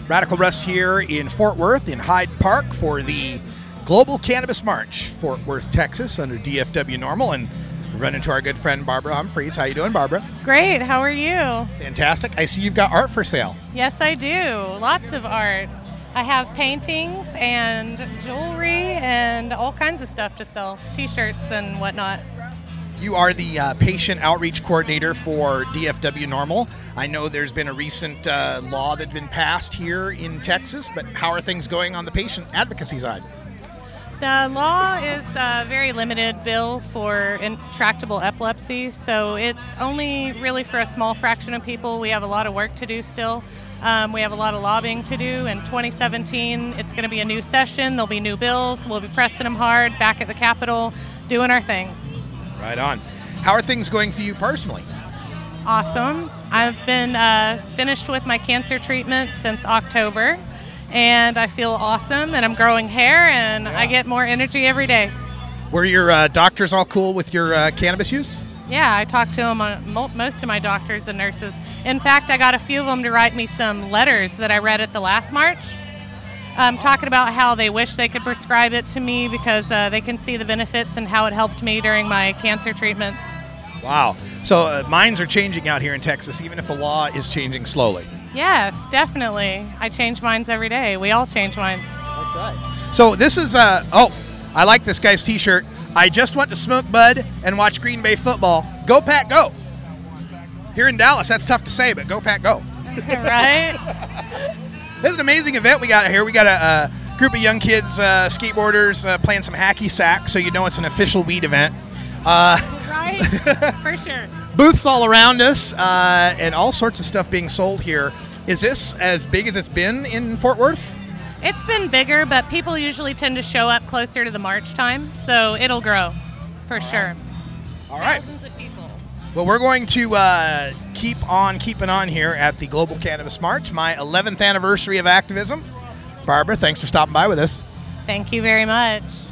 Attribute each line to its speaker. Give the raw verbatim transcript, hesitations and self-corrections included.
Speaker 1: Radical Russ here in Fort Worth, in Hyde Park, for the Global Cannabis March, Fort Worth, Texas, under D F W NORML. And we run into our good friend Barbara Humphreys. How you doing, Barbara?
Speaker 2: Great. How are you?
Speaker 1: Fantastic. I see you've got art for sale.
Speaker 2: Yes, I do. Lots of art. I have paintings and jewelry and all kinds of stuff to sell, T-shirts and whatnot.
Speaker 1: You are the uh, patient outreach coordinator for D F W NORML. I know there's been a recent uh, law that's been passed here in Texas, but how are things going on the patient advocacy side?
Speaker 2: The law is a very limited bill for intractable epilepsy, so it's only really for a small fraction of people. We have a lot of work to do still. Um, we have a lot of lobbying to do. In twenty seventeen, it's going to be a new session. There'll be new bills. We'll be pressing them hard back at the Capitol, doing our thing.
Speaker 1: Right on. How are things going for you personally?
Speaker 2: Awesome. I've been uh, finished with my cancer treatment since October, and I feel awesome, and I'm growing hair, and yeah. I get more energy every day.
Speaker 1: Were your uh, doctors all cool with your uh, cannabis use?
Speaker 2: Yeah, I talked to them, uh, mo- most of my doctors and nurses. In fact, I got a few of them to write me some letters that I read at the last march, um, talking about how they wish they could prescribe it to me because uh, they can see the benefits and how it helped me during my cancer treatments.
Speaker 1: Wow. So uh, minds are changing out here in Texas, even if the law is changing slowly.
Speaker 2: Yes, definitely. I change minds every day. We all change minds.
Speaker 1: That's right. So this is, uh, oh, I like this guy's T-shirt. I just went to smoke bud and watch Green Bay football. Go Pack, go. Here in Dallas, that's tough to say, but go Pack, go.
Speaker 2: Right?
Speaker 1: This is an amazing event we got here. We got a, a group of young kids, uh, skateboarders, uh, playing some hacky sack, so you know it's an official weed event. Uh,
Speaker 2: right? For sure.
Speaker 1: Booths all around us, uh, and all sorts of stuff being sold here. Is this as big as it's been in Fort Worth?
Speaker 2: It's been bigger, but people usually tend to show up closer to the March time, so it'll grow, for all sure.
Speaker 1: Right. All right.
Speaker 2: Thousands of people.
Speaker 1: Well, we're going to uh, keep on keeping on here at the Global Cannabis March, my eleventh anniversary of activism. Barbara, thanks for stopping by with us.
Speaker 2: Thank you very much.